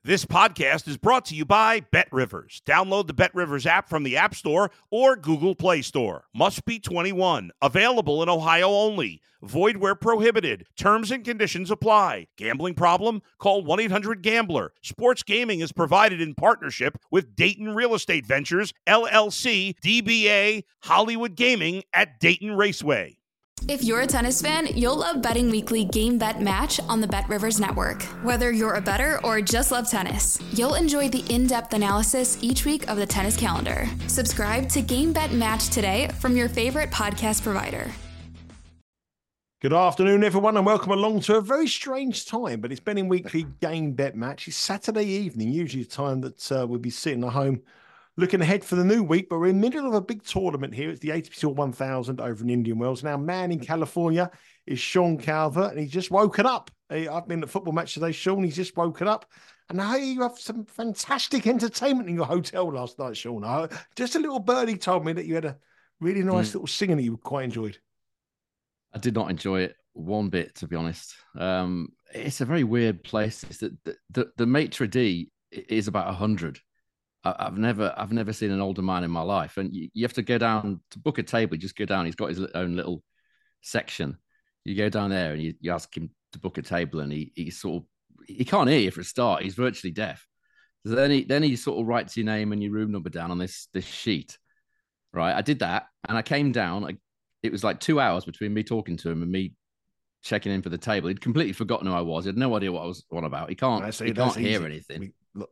This podcast is brought to you by BetRivers. Download the BetRivers app from the App Store or Google Play Store. Must be 21. Available in Ohio only. Void where prohibited. Terms and conditions apply. Gambling problem? Call 1-800-GAMBLER. Sports gaming is provided in partnership with Dayton Real Estate Ventures, LLC, DBA, Hollywood Gaming at Dayton Raceway. If you're a tennis fan, you'll love Betting Weekly Game Bet Match on the BetRivers Network. Whether you're a bettor or just love tennis, you'll enjoy the in-depth analysis each week of the tennis calendar. Subscribe to Game Bet Match today from your favorite podcast provider. Good afternoon, everyone, and welcome along to a very strange time, but it's Betting Weekly Game Bet Match. It's Saturday evening, usually a time that we'll be sitting at home looking ahead for the new week, but we're in the middle of a big tournament here. It's the ATP Tour 1000 over in Indian Wells. Now, man in California is Sean Calvert, and he's just woken up. I've been at a football match today, Sean. He's just woken up. And I hear you have some fantastic entertainment in your hotel last night, Sean. Just a little birdie told me that you had a really nice little singing that you quite enjoyed. I did not enjoy it one bit, to be honest. It's a very weird place. It's the maitre d' is about 100. I've never seen an older man in my life, and you have to go down to book a table. You just go down. He's got his own little section. You go down there and you ask him to book a table, and he can't hear you for a start. He's virtually deaf. So then he sort of writes your name and your room number down on this sheet, right? I did that, and I came down. It was like 2 hours between me talking to him and me checking in for the table. He'd completely forgotten who I was. He had no idea what I was on about. He can't hear anything.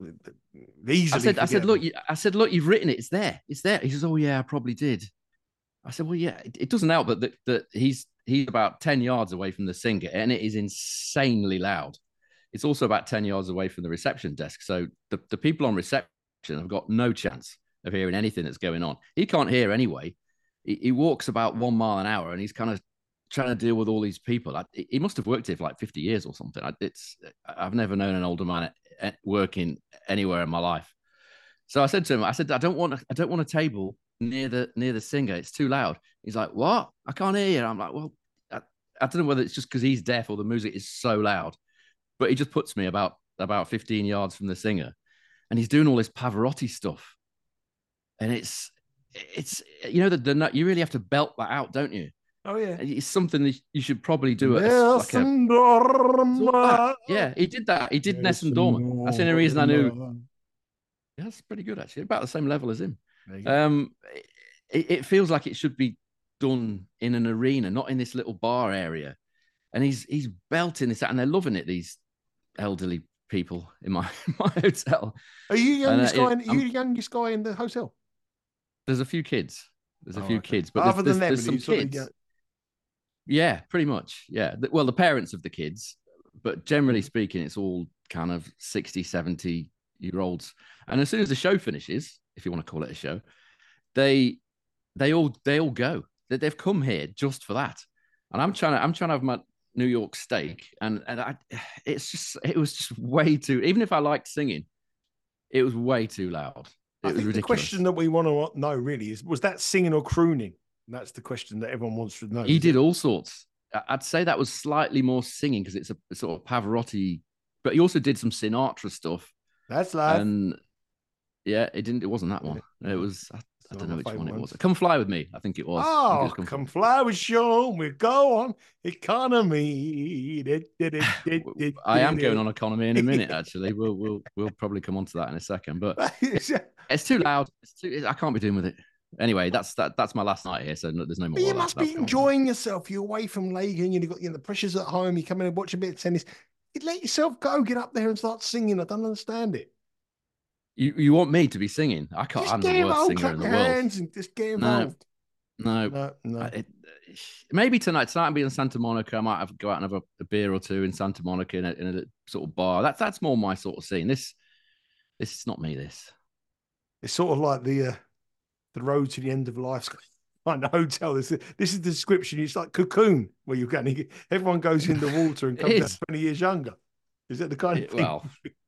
I said, look, you've written it. It's there. It's there. He says, oh yeah, I probably did. I said, well, yeah, it doesn't help that he's about 10 yards away from the singer, and it is insanely loud. It's also about 10 yards away from the reception desk. So the people on reception have got no chance of hearing anything that's going on. He can't hear anyway. He walks about 1 mile an hour, and he's kind of trying to deal with all these people. He must have worked here for like 50 years or something. I've never known an older man working anywhere in my life. So I said to him, I don't want a table near the singer. It's too loud. He's like, what? I can't hear you. I'm like, well, I don't know whether it's just because he's deaf or the music is so loud, but he just puts me about 15 yards from the singer, and he's doing all this Pavarotti stuff. And it's you know, you really have to belt that out, don't you? Oh yeah, it's something that you should probably do. Yeah, he did that. He did Nessun Dorma. That's the only reason I knew. Yeah, that's pretty good actually. About the same level as him. It feels like it should be done in an arena, not in this little bar area. And he's belting this out, and they're loving it. These elderly people in my hotel. Are you youngest guy? Are you the youngest guy in the hotel? There's a few kids. But other than them, there's some kids. Yeah, pretty much. Yeah. Well, the parents of the kids, but generally speaking, it's all kind of 60, 70-year-olds. And as soon as the show finishes, if you want to call it a show, they all go. They've come here just for that. And I'm trying to have my New York steak, and it was just way too. Even if I liked singing, it was way too loud. It was ridiculous. The question that we want to know really is: was that singing or crooning? That's the question that everyone wants to know. He did all sorts. I'd say that was slightly more singing because it's a sort of Pavarotti, but he also did some Sinatra stuff. That's live. And yeah, it wasn't that one. It was, I don't know which one it was. Come Fly With Me, I think it was. Oh, Come Fly With Sean. We go on economy. I am going on economy in a minute, actually. We'll probably come on to that in a second. But it's too loud. I can't be doing with it. Anyway, that's my last night here, so there's no more. But you must be enjoying yourself. You're away from Lagan, you've got the pressures at home. You come in and watch a bit of tennis. You let yourself go, get up there and start singing. I don't understand it. You want me to be singing? I can't. I'm the worst singer in the world. And just get involved. No. Maybe tonight. Tonight I'll be in Santa Monica. I might have to go out and have a beer or two in Santa Monica in a sort of bar. That's more my sort of scene. This is not me. It's sort of like the road to the end of life kind of hotel. This is the description. It's like Cocoon, where you're going. Everyone goes in the water and comes out 20 years younger. Is that the kind of thing? Well,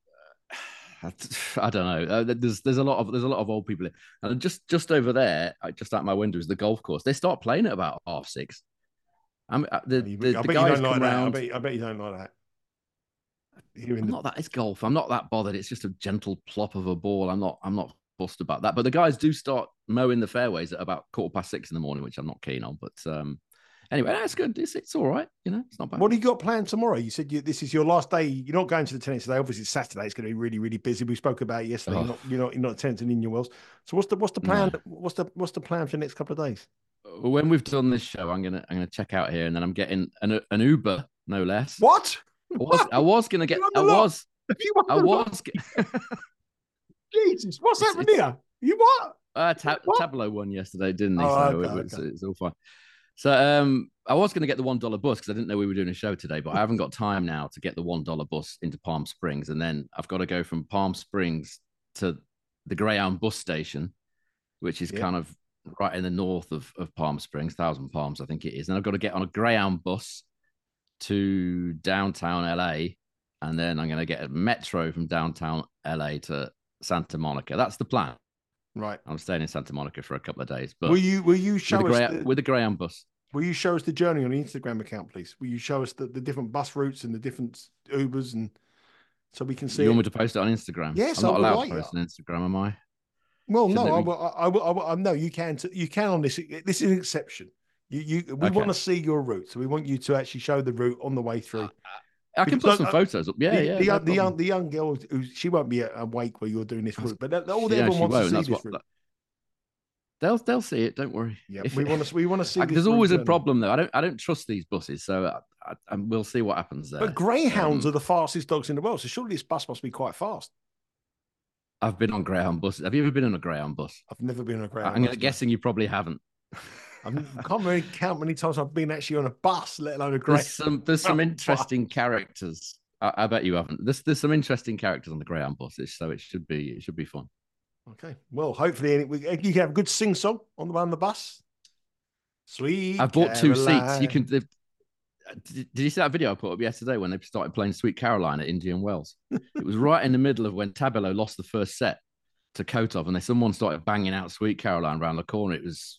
I don't know. There's a lot of old people, and just over there, just out my window, is the golf course. They start playing at about 6:30. I bet you don't like that. I bet you don't like that. I'm not that. It's golf. I'm not that bothered. It's just a gentle plop of a ball. I'm not fussed about that. But the guys do start mowing the fairways at about 6:15 in the morning, which I'm not keen on. But anyway, that's good. It's all right. It's not bad. What do you got planned tomorrow? You said this is your last day. You're not going to the tennis today. Obviously, it's Saturday. It's going to be really, really busy. We spoke about it yesterday. Oh. You're not attending Indian Wells. So what's the plan? No. What's the plan for the next couple of days? When we've done this show, I'm gonna check out here, and then I'm getting an Uber, no less. What? I was gonna get. Jesus, what's happening here? You what? Tableau won yesterday, didn't he? It's all fine. So I was going to get the $1 bus because I didn't know we were doing a show today, but I haven't got time now to get the $1 bus into Palm Springs, and then I've got to go from Palm Springs to the Greyhound bus station, which is kind of right in the north of Palm Springs, Thousand Palms, I think it is. And I've got to get on a Greyhound bus to downtown LA, and then I'm going to get a metro from downtown LA to Santa Monica. That's the plan. Right. I'm staying in Santa Monica for a couple of days. But will you show us with the Greyhound bus? Will you show us the journey on the Instagram account, please? Will you show us the different bus routes and the different Ubers, and so we can see? You want me to post it on Instagram? Yes, I'm not allowed to post on Instagram, am I? Well, no, I will. No, you can. You can on this. This is an exception. We want to see your route, so we want you to actually show the route on the way through. I can put some photos up. The young girl, she won't be awake while you're doing this route, but everyone wants to see this route. They'll see it. Don't worry. Yeah, we want to see. There's always a problem though. I don't trust these buses, so we'll see what happens there. But greyhounds are the fastest dogs in the world, so surely this bus must be quite fast. I've been on Greyhound buses. Have you ever been on a Greyhound bus? I've never been on a Greyhound. I'm guessing you probably haven't. I can't really count many times I've been actually on a bus, let alone a Greyhound. There's some interesting characters. I bet you haven't. There's some interesting characters on the Greyhound buses, so it should be fun. Okay. Well, hopefully you can have a good sing song on the bus. Sweet. I've bought 2 seats. You can. Did you see that video I put up yesterday when they started playing Sweet Caroline at Indian Wells? It was right in the middle of when Tableau lost the first set to Kotov, and someone started banging out Sweet Caroline around the corner. It was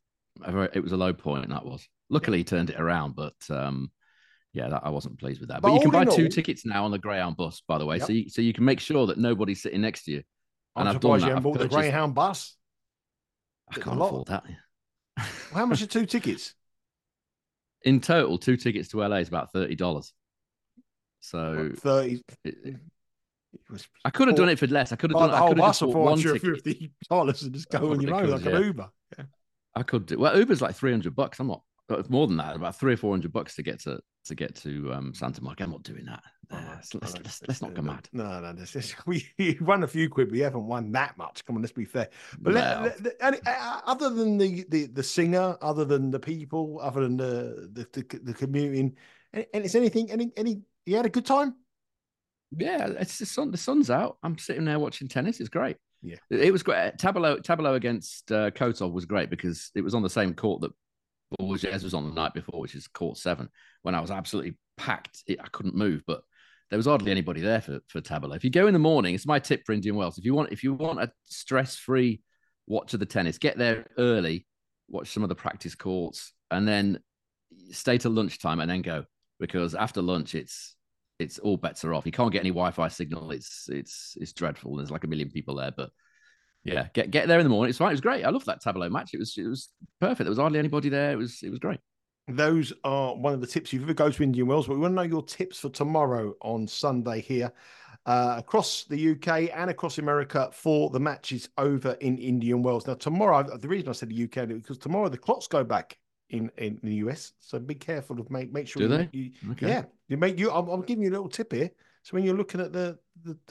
a low point. That was. Luckily, he turned it around, but I wasn't pleased with that. But you can buy 2 tickets now on the Greyhound bus, by the way, so you can make sure that nobody's sitting next to you. And I'm surprised you haven't bought the Greyhound bus. I can't afford that. Well, how much are 2 tickets? In total, 2 tickets to LA is about $30. So 30. I could have done it for less. I could have done the whole bus for $450 and just go on your own like an Uber. Yeah. I could do. Well, Uber's like $300. I'm not. More than that, about $300 or $400 to get to Santa Monica. I'm not doing that. Let's not go mad. No. We won a few quid. We haven't won that much. Come on, let's be fair. But other than the singer, other than the people, other than the commuting, and it's anything. You had a good time? Yeah, it's the sun. The sun's out. I'm sitting there watching tennis. It's great. Yeah, it was great. Tableau against Kotov was great because it was on the same court that Bourges was on the night before, which is court 7, when I was absolutely packed. I couldn't move, but there was hardly anybody there for Tableau. If you go in the morning, it's my tip for Indian Wells. If you want a stress-free watch of the tennis, get there early, watch some of the practice courts, and then stay till lunchtime and then go, because after lunch it's all bets are off. You can't get any Wi-Fi signal. It's dreadful. There's like a million people there, but yeah, get there in the morning. It's fine. It was great. I loved that Tableau match. It was perfect. There was hardly anybody there. It was great. Those are one of the tips. If you ever go to Indian Wells, but we want to know your tips for tomorrow on Sunday here across the UK and across America for the matches over in Indian Wells. Now, tomorrow, the reason I said the UK is because tomorrow the clocks go back in the US, so be careful of make sure. Do they? Okay. Yeah, I'm giving you a little tip here. So when you're looking at the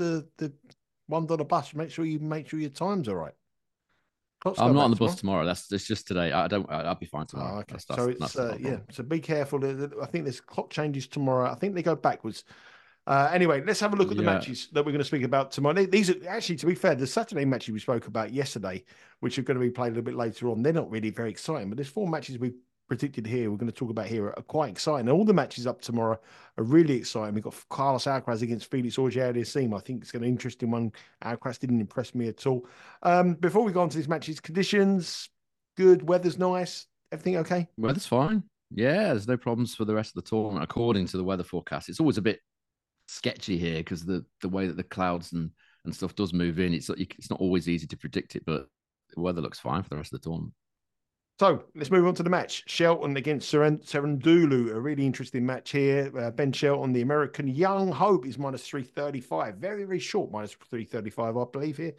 $1 bus, make sure your times are right. I'm not on the bus tomorrow. It's just today. I'll be fine tomorrow. Oh, okay. So be careful. I think there's clock changes tomorrow. I think they go backwards. Anyway, let's have a look at the matches that we're going to speak about tomorrow. These are actually, to be fair, the Saturday matches we spoke about yesterday, which are going to be played a little bit later on. They're not really very exciting, but there's 4 matches we predicted here. We're going to talk about here are quite exciting. All the matches up tomorrow are really exciting. We've got Carlos Alcaraz against Felix Auger-Aliassime. I think it's going to be an interesting one. Alcaraz didn't impress me at all. Before we go on to these matches, conditions good, weather's nice, everything okay? Weather's fine. Yeah, there's no problems for the rest of the tournament according to the weather forecast. It's always a bit sketchy here because the way that the clouds and stuff does move in, it's not always easy to predict it, but the weather looks fine for the rest of the tournament. So let's move on to the match. Shelton against Cerundolo, a really interesting match here. Ben Shelton, the American young hope, is minus 335. Very, very short, minus 335, I believe here.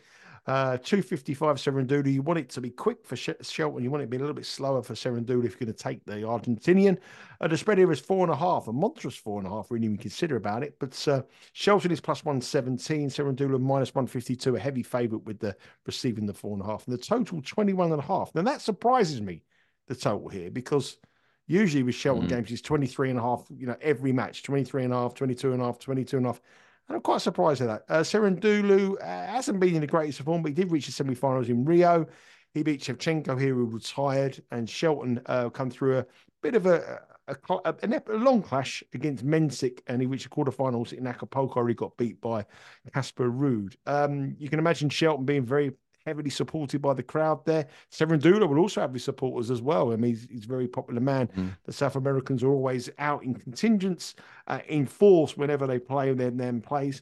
255 Cerundolo. You want it to be quick for Shelton. You want it to be a little bit slower for Cerundolo if you're going to take the Argentinian. The spread here is 4.5, a monstrous 4.5, really even consider about it. But Shelton is plus 117, Cerundolo minus 152, a heavy favourite with the receiving the 4.5. And the total 21.5. Now that surprises me, the total here, because usually with Shelton games it's 23.5, every match, 23.5, 22.5, 22.5. And I'm quite surprised at that. Cerundolo hasn't been in the greatest form, but he did reach the semi-finals in Rio. He beat Shevchenko here, who retired, and Shelton come through a bit of a long clash against Mensik, and he reached the quarterfinals in Acapulco. He got beat by Casper Ruud. You can imagine Shelton being very heavily supported by the crowd there. Cerundolo will also have his supporters as well. I mean, he's a very popular man. The South Americans are always out in contingents, in force whenever they play them plays.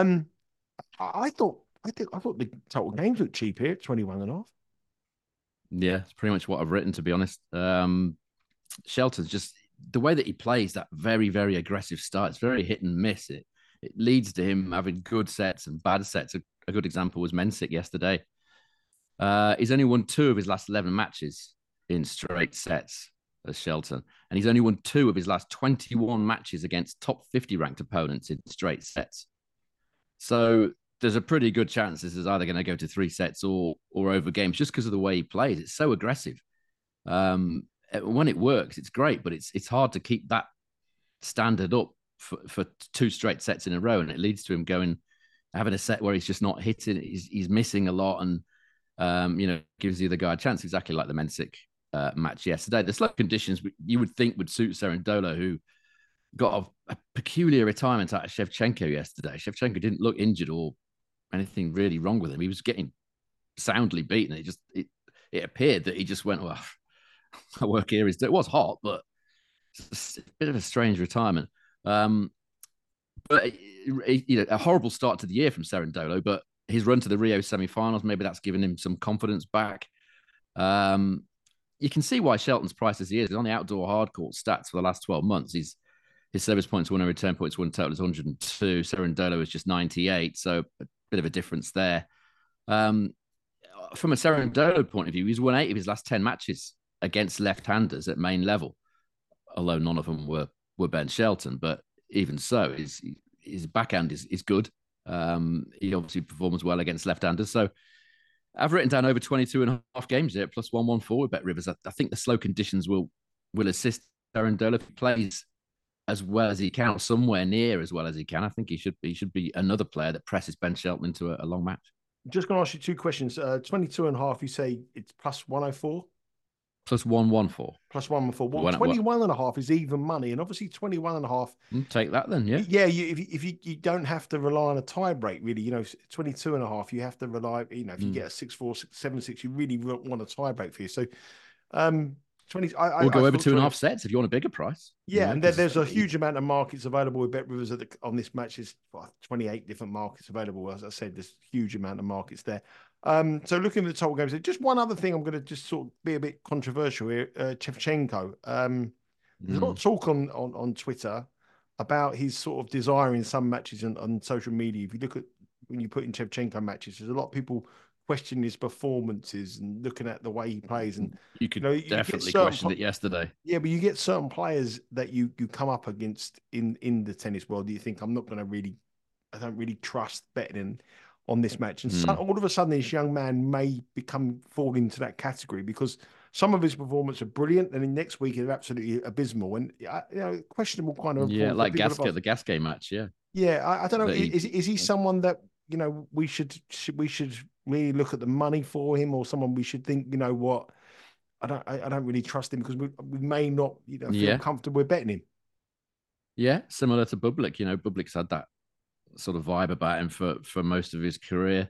I thought the total games looked cheap here at 21.5. Yeah, it's pretty much what I've written, to be honest. Shelton's just the way that he plays that very, very aggressive start. It's very hit and miss. It leads to him having good sets and bad sets. A good example was Mensik yesterday. He's only won 2 of his last 11 matches in straight sets as Shelton. And he's only won 2 of his last 21 matches against top 50 ranked opponents in straight sets. So there's a pretty good chance this is either going to go to 3 sets or over games just because of the way he plays. It's so aggressive. When it works, it's great, but it's hard to keep that standard up for 2 straight sets in a row. And it leads to him having a set where he's just not hitting. He's missing a lot and, gives the other guy a chance, exactly like the Mensik match yesterday. The slow conditions you would think would suit Cerundolo, who got a peculiar retirement out of Shevchenko yesterday. Shevchenko didn't look injured or anything really wrong with him. He was getting soundly beaten. It appeared that he just went, well, my work here is done. It was hot, but it's a bit of a strange retirement. But a horrible start to the year from Cerundolo, but his run to the Rio semi-finals, maybe that's given him some confidence back. You can see why Shelton's price as he is. He's on the outdoor hardcourt stats for the last 12 months. His service points won and return points won total is 102. Cerundolo is just 98, so a bit of a difference there. From a Cerundolo point of view, he's won 8 of his last 10 matches against left-handers at main level, although none of them were Ben Shelton. But even so, his backhand is good. He obviously performs well against left-handers. So I've written down over 22.5 games there, plus 114 with Bet Rivers. I think the slow conditions will assist Cerundolo if he plays as well as he can, or somewhere near as well as he can. I think he should be another player that presses Ben Shelton into a long match. Just going to ask you 2 questions. 22.5, you say it's plus 104? Plus 114. Plus 114. Well, 21.5 is even money, and obviously 21.5. Take that then, yeah. Yeah, if you don't have to rely on a tie break, really. 22.5, you have to rely. If you get a 6-4, 7-6, you really want a tie break for you. So, 20. We'll go over 2.5 sets if you want a bigger price. Yeah, and there's a huge amount of markets available with Bet Rivers on this match. There's 28 different markets available. As I said, there's a huge amount of markets there. So looking at the total games, just one other thing I'm going to just sort of be a bit controversial here. Shevchenko. There's a lot of talk on Twitter about his sort of desire in some matches on social media. If you look at when you put in Shevchenko matches, there's a lot of people questioning his performances and looking at the way he plays. And you could definitely question it yesterday. Yeah, but you get certain players that you come up against in the tennis world. Do you think I don't really trust betting on this match? And all of a sudden, this young man may fall into that category because some of his performances are brilliant, and then next week is absolutely abysmal and questionable kind of. Yeah, like Gasquet, the Gasquet match. Yeah. Yeah, I don't know. Is he someone that we should really look at the money for him, or someone we should think, what? I don't really trust him because we may not feel comfortable with betting him. Yeah, similar to Bublik. Bublik's had that sort of vibe about him for most of his career.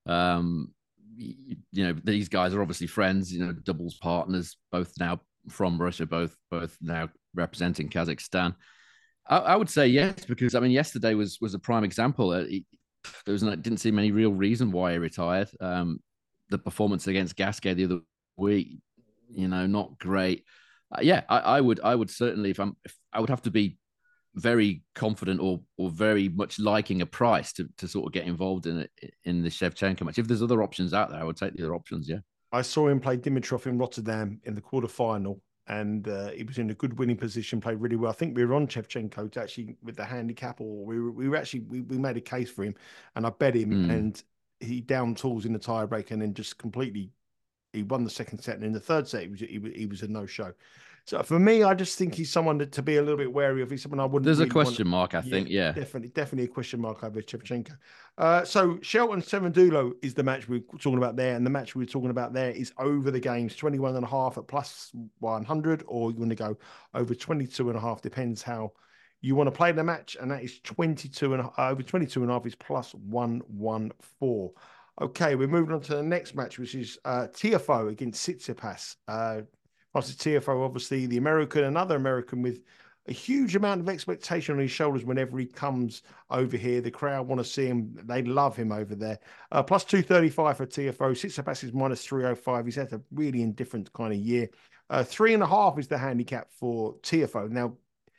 These guys are obviously friends, doubles partners, both now from Russia, both now representing Kazakhstan. I would say yes, because I mean, yesterday was a prime example. Didn't seem any real reason why he retired. The performance against Gasquet the other week, not great. I would certainly, if I would have to be very confident or very much liking a price to sort of get involved in the Shevchenko match. If there's other options out there, I would take the other options. Yeah, I saw him play Dimitrov in Rotterdam in the quarterfinal, and he was in a good winning position, played really well. I think we were on Shevchenko to actually with the handicap, or we made a case for him, and I bet him, and he down tools in the tiebreak, and then just completely he won the second set, and in the third set he was a no show. So for me, I just think he's someone to be a little bit wary of. He's someone I wouldn't. There's a question mark, I think. Yeah, definitely a question mark over Shevchenko. So Shelton Cerandulo is the match we're talking about there, and the match we're talking about there is over the games 21.5 at plus 100, or you want to go over 22.5. Depends how you want to play the match, and that is 22 and over 22.5 is plus 114. Okay, we're moving on to the next match, which is Tiafoe against Tsitsipas. Frances Tiafoe, obviously the American, another American with a huge amount of expectation on his shoulders whenever he comes over here. The crowd want to see him. They love him over there. Plus 235 for Tiafoe. Tsitsipas is minus 305. He's had a really indifferent kind of year. 3.5 is the handicap for Tiafoe. Now,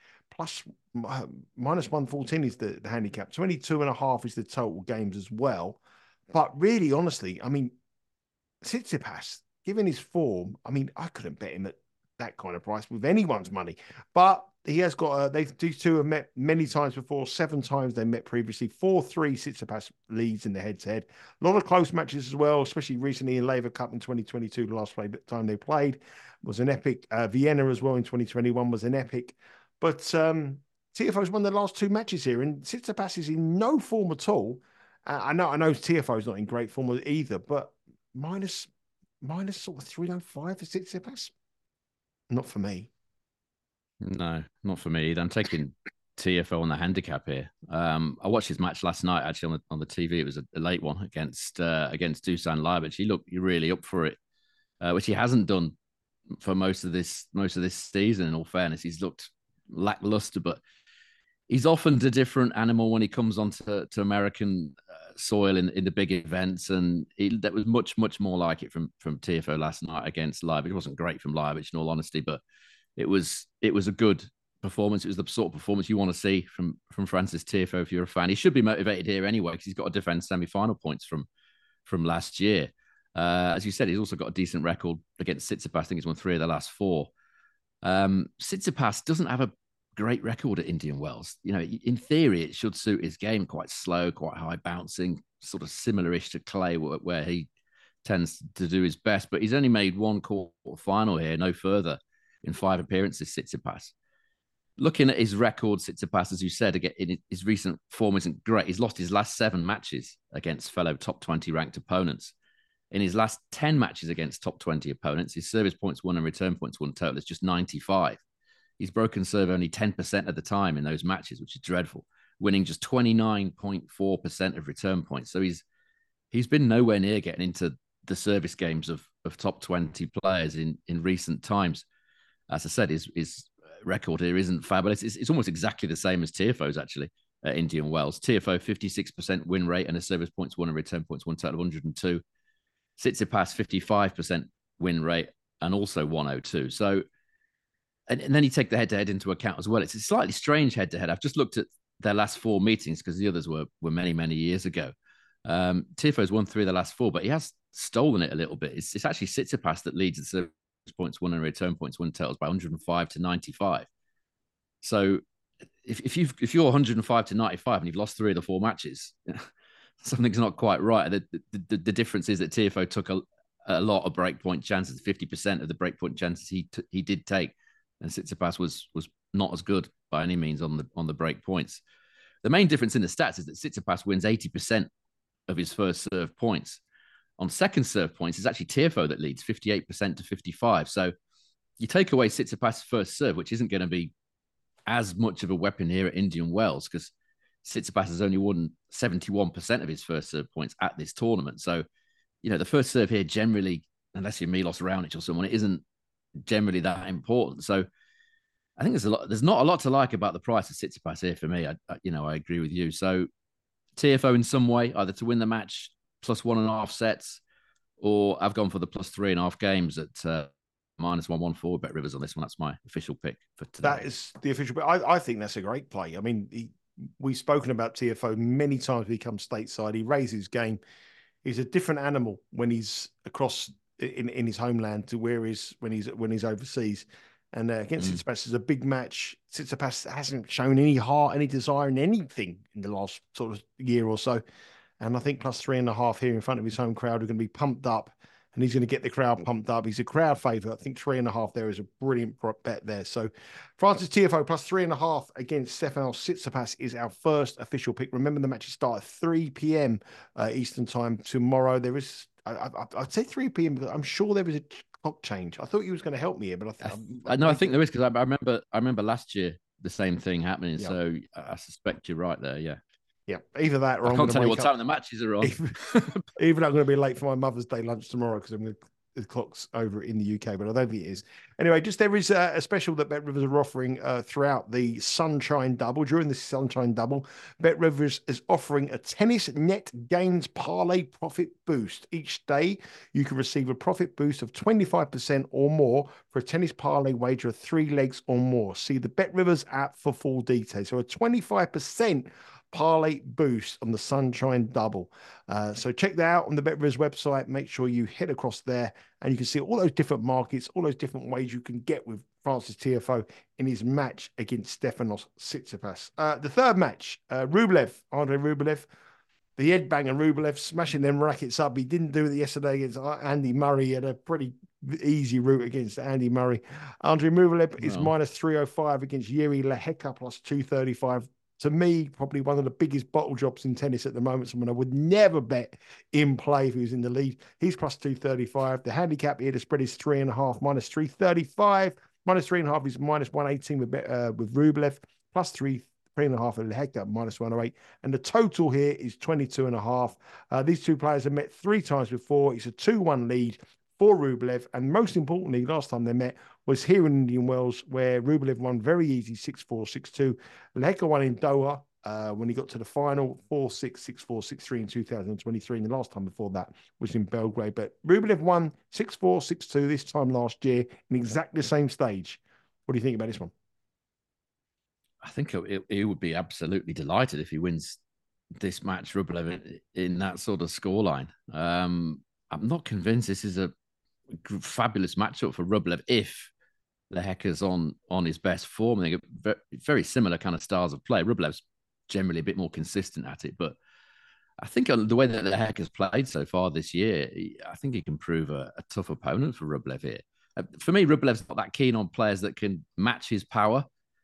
minus 114 is the handicap. 22.5 is the total games as well. But really, honestly, I mean, Tsitsipas, given his form, I mean, I couldn't bet him at that kind of price with anyone's money. But he has got, these two have met many times before. 7 times they met previously. 4-3 Tsitsipas leads in the head-to-head. A lot of close matches as well, especially recently in Laver Cup in 2022. The last time they played was an epic. Vienna as well in 2021 was an epic. But Tiafoe's won the last 2 matches here, and Tsitsipas is in no form at all. I know Tiafoe's not in great form either, but minus sort of 305 for Tsitsipas. Not for me. No, not for me either. I'm taking Tiafoe on the handicap here. I watched his match last night actually on the TV. It was a late one against Dusan Lajovic. He looked really up for it, which he hasn't done for most of this season. In all fairness, he's looked lackluster, but he's often a different animal when he comes onto American soil in the big events, and that was much more like it from Tiafoe last night against Lajovic. It wasn't great from Lajovic, in all honesty, but it was a good performance. It was the sort of performance you want to see from Frances Tiafoe if you're a fan. He should be motivated here anyway because he's got to defend semi-final points from last year. As you said, he's also got a decent record against Tsitsipas. I think he's won 3 of the last 4. Tsitsipas doesn't have a great record at Indian Wells. In theory, it should suit his game. Quite slow, quite high bouncing, sort of similar-ish to Clay, where he tends to do his best. But he's only made 1 quarter final here, no further, in 5 appearances. Tsitsipas. Looking at his record, Tsitsipas, as you said, again, his recent form isn't great. He's lost his last 7 matches against fellow top 20 ranked opponents. In his last 10 matches against top 20 opponents, his service points won and return points won total is just 95. He's broken serve only 10% of the time in those matches, which is dreadful, winning just 29.4% of return points. So he's been nowhere near getting into the service games of top 20 players in recent times. As I said, his record here isn't fabulous. It's almost exactly the same as Tiafoe's actually at Indian Wells. Tiafoe, 56% win rate and a service points won and return points won total of 102. Tsitsipas, 55% win rate and also 102. So, and then you take the head-to-head into account as well. It's a slightly strange head-to-head. I've just looked at their last 4 meetings because the others were many years ago. Tiafoe's won 3 of the last 4, but he has stolen it a little bit. It's actually Tsitsipas that leads the service points won and return points won totals by 105 to 95. So if you're 105 to 95 and you've lost 3 of the 4 matches, something's not quite right. The difference is that Tiafoe took a lot of breakpoint chances. 50% of the breakpoint chances he did take. And Tsitsipas was not as good by any means on the break points. The main difference in the stats is that Tsitsipas wins 80% of his first serve points. On second serve points, it's actually Tiafoe that leads 58% to 55. So you take away Tsitsipas' first serve, which isn't going to be as much of a weapon here at Indian Wells because Tsitsipas has only won 71% of his first serve points at this tournament. So, the first serve here generally, unless you're Milos Raonic or someone, it isn't generally that important. So I think there's not a lot to like about the price of Tsitsipas here for me. I agree with you. So TFO in some way, either to win the match plus 1.5 sets, or I've gone for the plus 3.5 games at -114. Bet Rivers on this one. That's my official pick for today. That is the official pick. I think that's a great play. I mean, we've spoken about TFO many times when he comes stateside. He raises his game. He's a different animal when he's across in his homeland to where he's when he's overseas. And against Tsitsipas is a big match. Tsitsipas hasn't shown any heart, any desire in anything in the last sort of year or so. And I think plus 3.5 here in front of his home crowd are going to be pumped up, and he's going to get the crowd pumped up. He's a crowd favourite. I think 3.5 there is a brilliant bet there. So Francis TFO plus 3.5 against Stefanos Tsitsipas is our first official pick. Remember, the matches start at 3 p.m. Eastern time tomorrow. There is, I'd say 3 p.m. because I'm sure there is a clock change. I thought you was going to help me here, but I think there is, because I remember last year the same thing happening. Yeah. So I suspect you're right there. Yeah. Yeah, either that or I can't tell you what time the matches are on. Even I'm going to be late for my Mother's Day lunch tomorrow because the clock's over in the UK, but I don't think it is. Anyway, just there is a special that Bet Rivers are offering throughout the Sunshine Double. During the Sunshine Double, Bet Rivers is offering a tennis net gains parlay profit boost. Each day, you can receive a profit boost of 25% or more for a tennis parlay wager of 3 legs or more. See the Bet Rivers app for full details. So a 25% parlay boost on the Sunshine Double. So check that out on the Bet Rivers website. Make sure you head across there and you can see all those different markets, all those different ways you can get with Francis TFO in his match against Stefanos Tsitsipas. The third match, Andrei Rublev, the headbanger Rublev, smashing them rackets up. He didn't do it yesterday against Andy Murray. He had a pretty easy route against Andy Murray. Andrei Rublev is -305 against Jiri Lehecka plus 235. To me, probably one of the biggest bottle drops in tennis at the moment. Someone I would never bet in play if he was in the lead. He's plus 235. The handicap here, the spread is 3.5, -335. -3.5 is -118 with Rublev. Plus 3.5 at Lehecka, -108. And the total here is 22.5. These two players have met 3 times before. It's a 2-1 lead for Rublev. And most importantly, last time they met was here in Indian Wells, where Rublev won very easy 6-4, 6-2. Lehecka won in Doha when he got to the final 4-6, 6-4, 6-3 in 2023. And the last time before that was in Belgrade. But Rublev won 6-4, 6-2 this time last year in exactly the same stage. What do you think about this one? I think he would be absolutely delighted if he wins this match, Rublev, in that sort of scoreline. I'm not convinced this is a fabulous matchup for Rublev if Lehecka's on his best form. They get very similar kind of styles of play. Rublev's generally a bit more consistent at it, but I think the way that Lehecka's played so far this year, I think he can prove a tough opponent for Rublev here. For me, Rublev's not that keen on players that can match his power.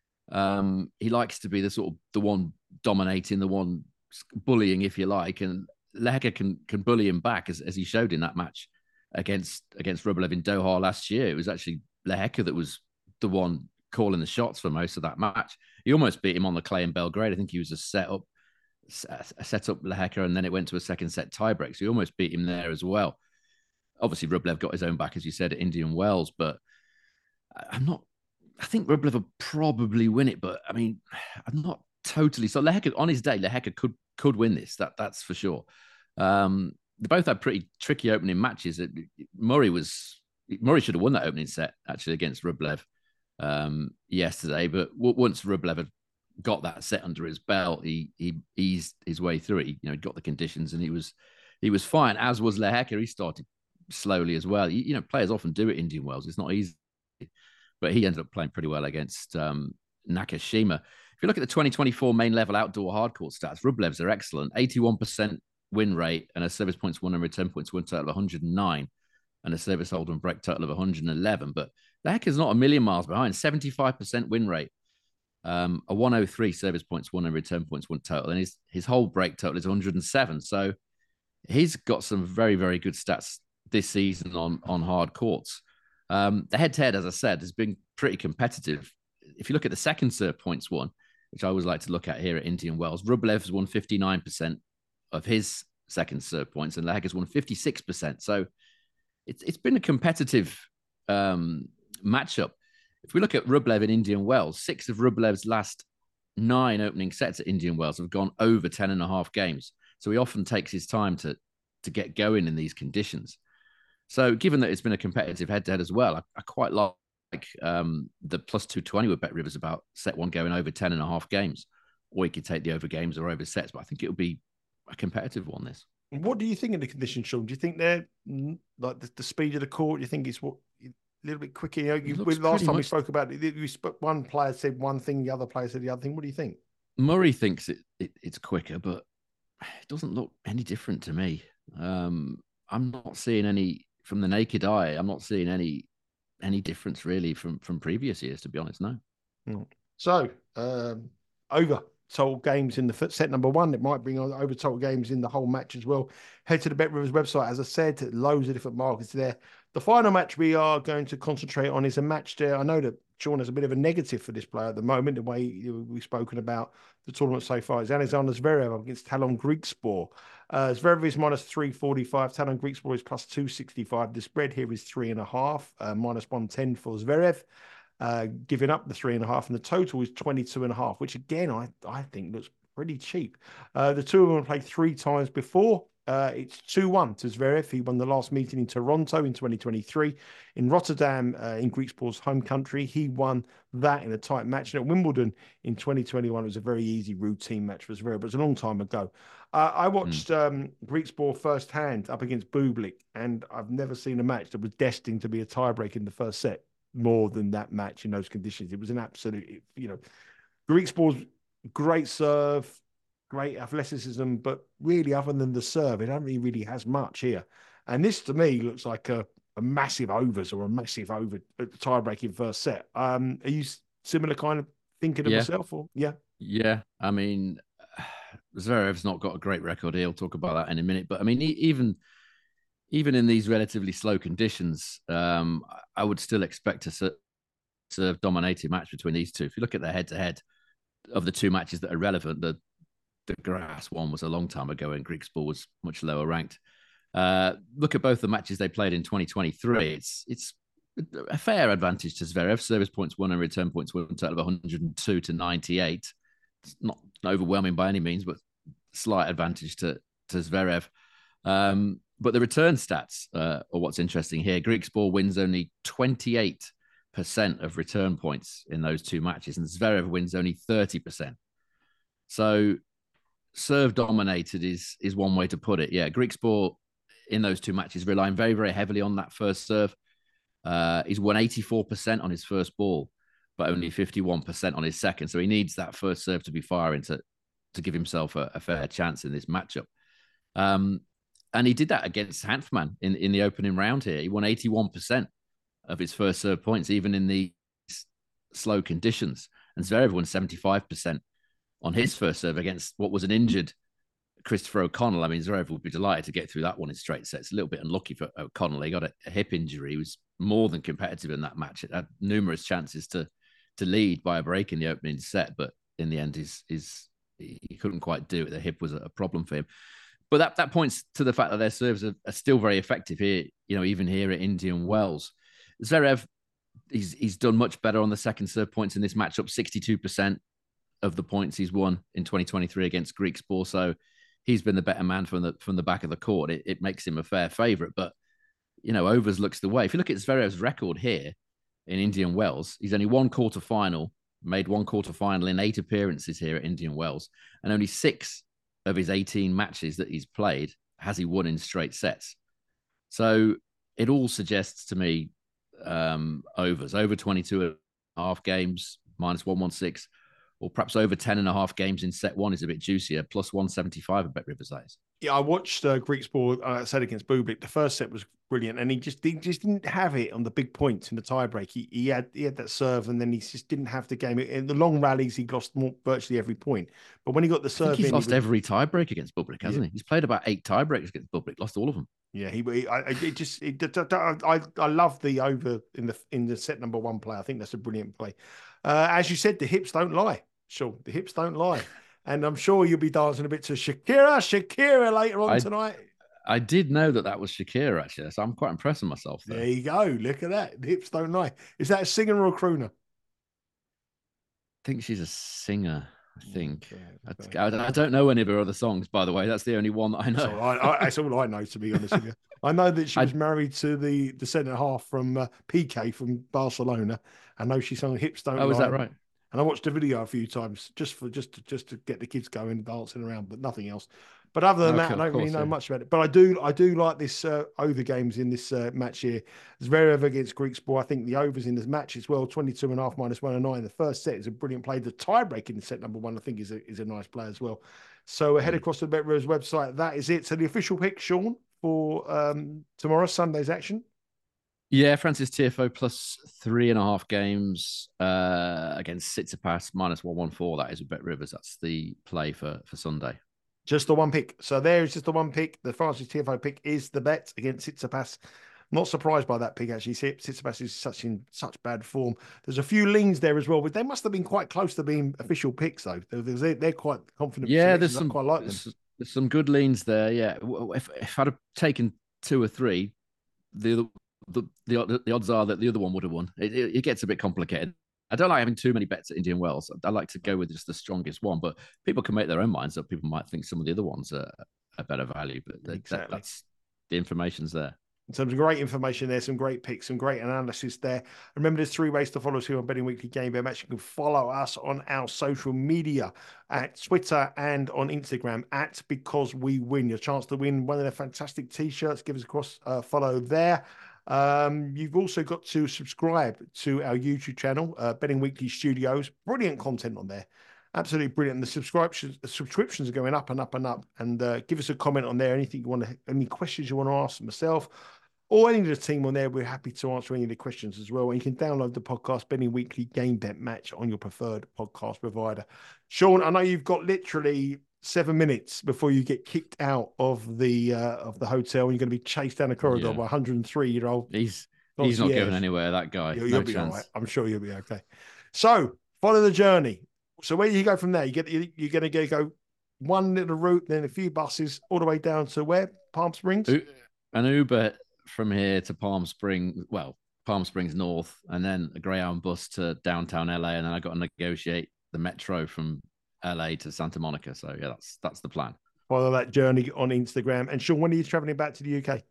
He likes to be the one dominating, the one bullying, if you like, and Lehecka can bully him back, as he showed in that match against Rublev in Doha last year. It was actually Lehecka that was the one calling the shots for most of that match. He almost beat him on the clay in Belgrade. I think he was a set up Lehecka, and then it went to a second set tiebreak. So he almost beat him there as well. Obviously, Rublev got his own back, as you said, at Indian Wells, but I think Rublev will probably win it, but I mean, I'm not totally. So Lehecka, on his day, Lehecka could win this. That's for sure. They both had pretty tricky opening matches. Murray should have won that opening set actually against Rublev yesterday, but once Rublev had got that set under his belt, he eased his way through it. He got the conditions and he was fine. As was Lehecka. He started slowly as well. Players often do it in Indian Wells. It's not easy, but he ended up playing pretty well against Nakashima. If you look at the 2024 main level outdoor hardcourt stats, Rublev's are excellent. 81% win rate and a service points won and return points win total of 109 and a service hold and break total of 111. But Lehecka's not a million miles behind. 75% win rate, a 103 service points won and return points won total, and his whole break total is 107. So he's got some very, very good stats this season on hard courts. The head-to-head, as I said, has been pretty competitive. If you look at the second serve points won, which I always like to look at here at Indian Wells, Rublev's won 59% of his second serve points, and Lehecka's won 56%. So it's been a competitive matchup. if we look at Rublev in Indian Wells, 6 of Rublev's last 9 opening sets at Indian Wells have gone over 10.5 games. So he often takes his time to get going in these conditions. So given that it's been a competitive head-to-head as well, I quite like the plus 220 with Bet Rivers about set one going over 10.5 games. Or you could take the over games or over sets, but I think it'll be a competitive one, this. What do you think of the conditions, Sean? Do you think they're like the speed of the court? Do you think it's a little bit quicker? Last time we spoke about it, one player said one thing, the other player said the other thing. What do you think? Murray thinks it's quicker, but it doesn't look any different to me. I'm not seeing any, from the naked eye, I'm not seeing any difference really from previous years, to be honest. No. So over total games in the set number 1. It might bring on over total games in the whole match as well. Head to the Bet Rivers website. As I said, loads of different markets there. The final match we are going to concentrate on is a match there. I know that Sean has a bit of a negative for this player at the moment, the way we've spoken about the tournament so far. It's Alexander Zverev against Talon Griekspoor. Zverev is minus 345. Talon Griekspoor is plus 265. The spread here is 3.5, minus 110 for Zverev. Giving up the 3.5, and the total is 22.5, which again I think looks pretty cheap. The two of them have played 3 times before. It's 2-1 to Zverev. He won the last meeting in Toronto in 2023. In Rotterdam, in Griekspoor's home country, he won that in a tight match. And at Wimbledon in 2021, it was a very easy routine match for Zverev, but it was a long time ago. I watched Griekspoor firsthand up against Bublik, and I've never seen a match that was destined to be a tiebreak in the first set more than that match in those conditions. It was an absolute, Griekspoor's great serve, great athleticism, but really other than the serve, it only really has much here. And this to me looks like a massive overs or a massive over tie-breaking first set. Are you similar kind of thinking of yourself? Or Yeah. I mean, Zverev's not got a great record here. I'll talk about that in a minute. But I mean, even in these relatively slow conditions, I would still expect a serve dominated match between these two. If you look at the head-to-head of the two matches that are relevant, the grass one was a long time ago and Griekspoor was much lower ranked. Look at both the matches they played in 2023. It's a fair advantage to Zverev. Service points won and return points won, a total of 102 to 98. It's not overwhelming by any means, but slight advantage to Zverev. But the return stats are what's interesting here. Griekspoor wins only 28% of return points in those two matches, and Zverev wins only 30%. So serve dominated is one way to put it. Yeah, Griekspoor in those two matches relying very, very heavily on that first serve. He's won 84% on his first ball, but only 51% on his second. So he needs that first serve to be firing to give himself a fair chance in this matchup. And he did that against Hanfmann in the opening round here. He won 81% of his first serve points, even in the slow conditions. And Zverev won 75% on his first serve against what was an injured Christopher O'Connell. I mean, Zverev would be delighted to get through that one in straight sets. A little bit unlucky for O'Connell. He got a hip injury. He was more than competitive in that match. It had numerous chances to lead by a break in the opening set, but in the end, he couldn't quite do it. The hip was a problem for him. But that points to the fact that their serves are still very effective here, even here at Indian Wells. Zverev, he's done much better on the second serve points in this matchup, 62% of the points he's won in 2023 against Griekspoor. So he's been the better man from the back of the court. It makes him a fair favourite. But, overs looks the way. If you look at Zverev's record here in Indian Wells, he's only made one quarterfinal in 8 appearances here at Indian Wells, and only 6 of his 18 matches that he's played has he won in straight sets. So it all suggests to me overs, over 22.5 games, minus 116, or perhaps over 10.5 games in set one is a bit juicier, plus 175 at Bet Rivers. Yeah, I watched Griekspoor set against Bublik. The first set was brilliant, and he just didn't have it on the big points in the tiebreak. He had that serve, and then he just didn't have the game. In the long rallies, he lost virtually every point. But when he got the serve, he's lost every tiebreak against Bublik, hasn't he? He's played about 8 tiebreaks against Bublik, lost all of them. Yeah, I love the over in the set number 1 play. I think that's a brilliant play. As you said, the hips don't lie. Sure, the hips don't lie. And I'm sure you'll be dancing a bit to Shakira later on tonight. I did know that was Shakira, actually. So I'm quite impressed with myself there. There you go. Look at that. The hips don't lie. Is that a singer or a crooner? I think she's a singer. I think. Okay. I don't know any of her other songs, by the way. That's the only one that I know. That's all I know, to be honest with you. I know that she was married to the centre half from PK from Barcelona. I know she sung "Hips Don't Lie." Oh, is that right? And I watched the video a few times just to get the kids going, dancing around, but nothing else. But other than that, I don't really know much about it. But I do like this over games in this match here. Zverev against Griekspoor. I think the overs in this match as well, 22.5 minus 109. The first set is a brilliant play. The tiebreak in set number one, I think, is a nice play as well. So head across to the BetRivers website. That is it. So the official pick, Sean, for tomorrow, Sunday's action. Yeah, Francis Tiafoe plus 3.5 games against Tsitsipas minus 114. That is a BetRivers. That's the play for Sunday. Just the one pick. So there's just the one pick. The Francis Tiafoe pick is the bet against Tsitsipas. Not surprised by that pick, actually. Tsitsipas is in such bad form. There's a few leans there as well, but they must have been quite close to being official picks, though. They're quite confident. Yeah, there's some quite like them. There's some good leans there. Yeah, if I'd have taken 2 or 3, the odds are that the other one would have won. It gets a bit complicated. I don't like having too many bets at Indian Wells. I like to go with just the strongest one, but people can make their own minds up. People might think some of the other ones are a better value, but that's the information's there. Some great information there, some great picks, some great analysis there. Remember, there's 3 ways to follow us here on Betting Weekly Game Bet Match. You can follow us on our social media at Twitter and on Instagram at Because We Win. Your chance to win one of their fantastic T-shirts. Give us a cross follow there. You've also got to subscribe to our YouTube channel, Betting Weekly Studios. Brilliant content on there. Absolutely brilliant. The subscriptions are going up and up and up. And give us a comment on there. Anything you want to, any questions you want to ask myself or any of the team on there, we're happy to answer any of the questions as well. And you can download the podcast, Betting Weekly Game Bet Match, on your preferred podcast provider. Sean, I know you've got literally 7 minutes before you get kicked out of the hotel, and you're going to be chased down the corridor by a 103-year-old. He's not going anywhere, that guy. You'll be all right. I'm sure you'll be okay. So follow the journey. So where do you go from there? You're going to go one little route, then a few buses all the way down to where? Palm Springs? An Uber from here to Palm Springs North, and then a Greyhound bus to downtown LA, and then I got to negotiate the metro from LA to Santa Monica. So yeah, that's the plan. Follow that journey on Instagram. And Sean, when are you traveling back to the UK?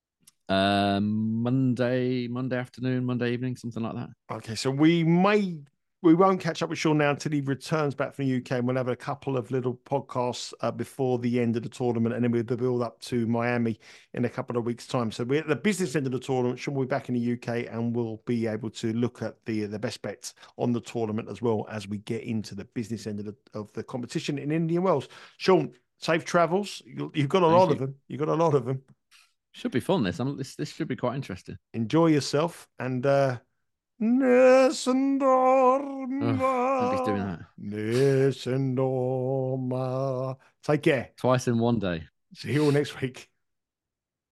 Monday afternoon, Monday evening, something like that. Okay, so we won't catch up with Sean now until he returns back from the UK, and we'll have a couple of little podcasts before the end of the tournament, and then we'll build up to Miami in a couple of weeks' time. So we're at the business end of the tournament. Sean will be back in the UK, and we'll be able to look at the best bets on the tournament as well as we get into the business end of the competition in Indian Wells. Sean, safe travels. You've got a lot of them. You've got a lot of them. Should be fun. This should be quite interesting. Enjoy yourself, and Nesendorma. Nobody's doing that. Nesendorma. Take care. Twice in one day. See you all next week.